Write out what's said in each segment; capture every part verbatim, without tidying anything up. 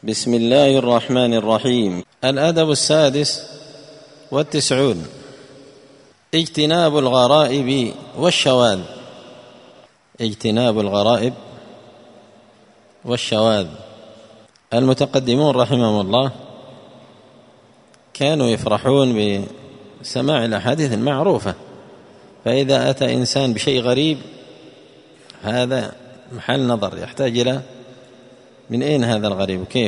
بسم الله الرحمن الرحيم. الأدب السادس والتسعون: اجتناب الغرائب والشواذ. اجتناب الغرائب والشواذ. المتقدمون رحمهم الله كانوا يفرحون بسماع الأحاديث المعروفة، فإذا أتى إنسان بشيء غريب هذا محل نظر، يحتاج إلى من أين هذا الغريب وكيف.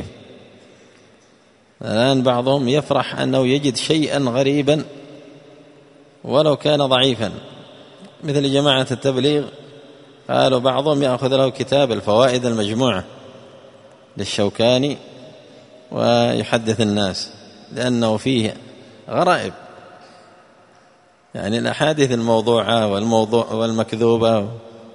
الآن بعضهم يفرح أنه يجد شيئا غريبا ولو كان ضعيفا، مثل جماعة التبليغ قالوا بعضهم يأخذ له كتاب الفوائد المجموعة للشوكاني ويحدث الناس لأنه فيه غرائب، يعني الأحاديث الموضوعة والموضوع والمكذوبة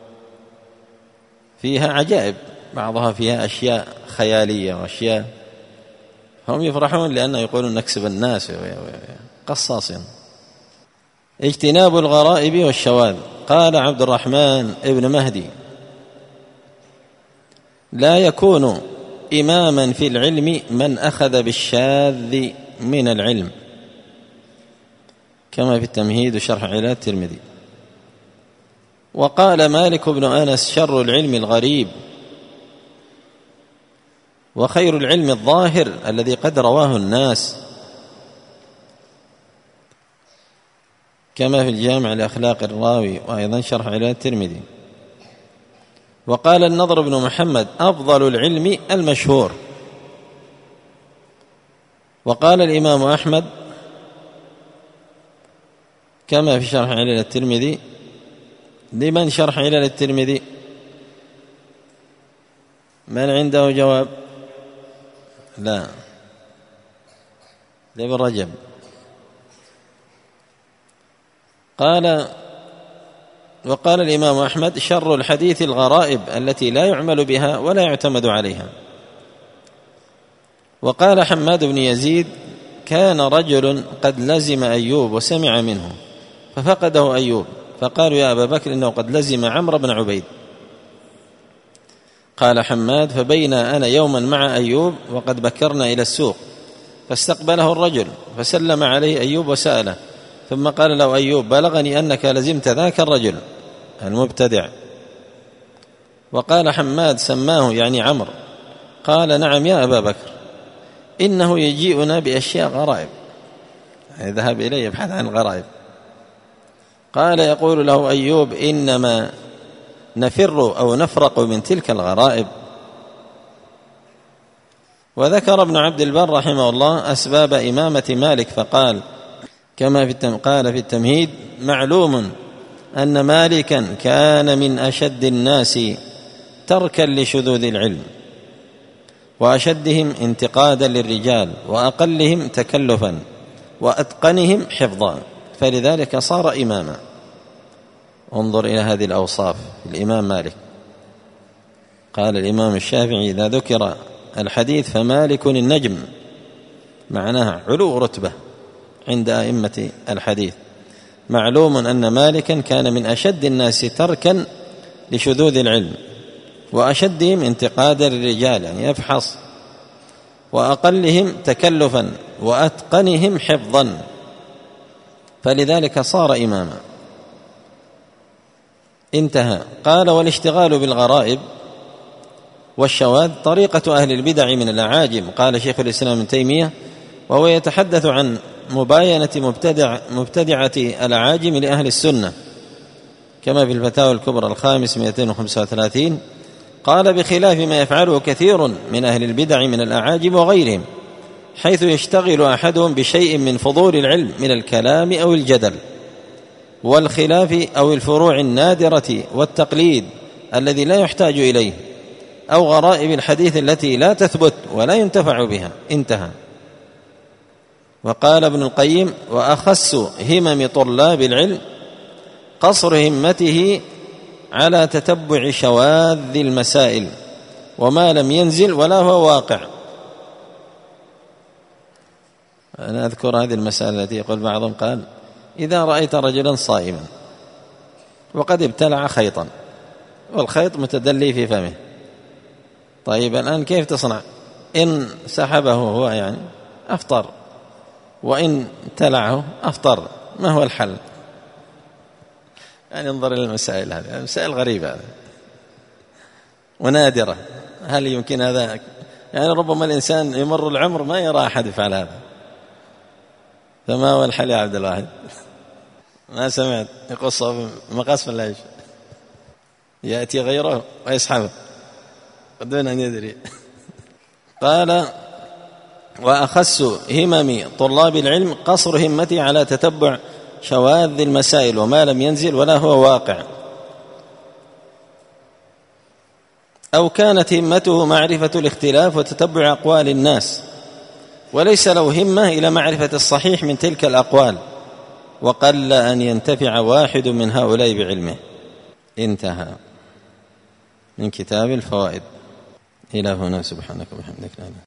فيها عجائب، بعضها فيها أشياء خيالية وأشياء، هم يفرحون لأنه يقولون نكسب الناس قصاص. اجتناب الغرائب والشواذ. قال عبد الرحمن ابن مهدي: لا يكون إماما في العلم من أخذ بالشاذ من العلم، كما في التمهيد وشرح علل الترمذي. وقال مالك بن أنس: شر العلم الغريب، وخير العلم الظاهر الذي قد رواه الناس، كما في الجامع لأخلاق الراوي وأيضا شرح علل الترمذي. وقال النضر بن محمد: أفضل العلم المشهور. وقال الإمام أحمد كما في شرح علل الترمذي. لمن شرح علل الترمذي؟ من عنده جواب؟ لا، لابن رجب. قال وقال الإمام أحمد: شر الحديث الغرائب التي لا يعمل بها ولا يعتمد عليها. وقال حماد بن يزيد: كان رجل قد لزم أيوب وسمع منه ففقده أيوب، فقالوا: يا أبا بكر إنه قد لزم عمرو بن عبيد. قال حماد: فبين أنا يوما مع أيوب وقد بكرنا إلى السوق، فاستقبله الرجل فسلم عليه أيوب وسأله، ثم قال له أيوب: بلغني أنك لزمت ذاك الرجل المبتدع. وقال حماد: سماه يعني عمرو. قال: نعم يا أبا بكر، إنه يجيئنا بأشياء غرائب، يعني ذهب إليه يبحث عن غرائب. قال: يقول له أيوب: إنما نفر أو نفرق من تلك الغرائب. وذكر ابن عبد البر رحمه الله أسباب إمامة مالك فقال كما في قال في التمهيد: معلوم أن مالكا كان من أشد الناس تركا لشذوذ العلم، وأشدهم انتقادا للرجال، وأقلهم تكلفا، وأتقنهم حفظا، فلذلك صار إماما. انظر إلى هذه الأوصاف الإمام مالك. قال الإمام الشافعي: إذا ذكر الحديث فمالك النجم، معناها علو رتبة عند أئمة الحديث. معلوم أن مالكا كان من أشد الناس تركا لشذوذ العلم، وأشدهم انتقادا للرجال، يعني يفحص، وأقلهم تكلفا، وأتقنهم حفظا، فلذلك صار إماما. انتهى. قال: والاشتغال بالغرائب والشواذ طريقة أهل البدع من الأعاجم. قال شيخ الإسلام ابن تيمية وهو يتحدث عن مباينة مبتدع مبتدعة الأعاجم لأهل السنة، كما في الفتاوى الكبرى الخامس مئتين وخمسة وثلاثين. قال: بخلاف ما يفعله كثير من أهل البدع من الأعاجم وغيرهم، حيث يشتغل أحدهم بشيء من فضول العلم من الكلام أو الجدل والخلاف أو الفروع النادرة والتقليد الذي لا يحتاج إليه، أو غرائب الحديث التي لا تثبت ولا ينتفع بها. انتهى. وقال ابن القيم: وأخص همم طلاب العلم قصر همته على تتبع شواذ المسائل وما لم ينزل ولا هو واقع. أنا أذكر هذه المسألة التي يقول بعضهم قال: إذا رأيت رجلا صائما وقد ابتلع خيطا والخيط متدلي في فمه، طيب الآن كيف تصنع؟ إن سحبه هو يعني أفطر، وإن تلعه أفطر. ما هو الحل؟ يعني انظر إلى المسائل هذه، مسائل غريبة ونادرة. هل يمكن هذا؟ يعني ربما الإنسان يمر العمر ما يرى أحد يفعل هذا. فما هو الحل يا عبد الواحد؟ ما سمعت يقص مقص من العيش يأتي غيره ويسحبه دون أن يدري. قال: وأخس همم طلاب العلم قصر همتي على تتبع شواذ المسائل وما لم ينزل ولا هو واقع، أو كانت همته معرفة الاختلاف وتتبع أقوال الناس، وليس له همة إلى معرفة الصحيح من تلك الأقوال، وقل أن ينتفع واحد من هؤلاء بعلمه. انتهى من كتاب الفوائد. إلى هنا، سبحانك وبحمدك.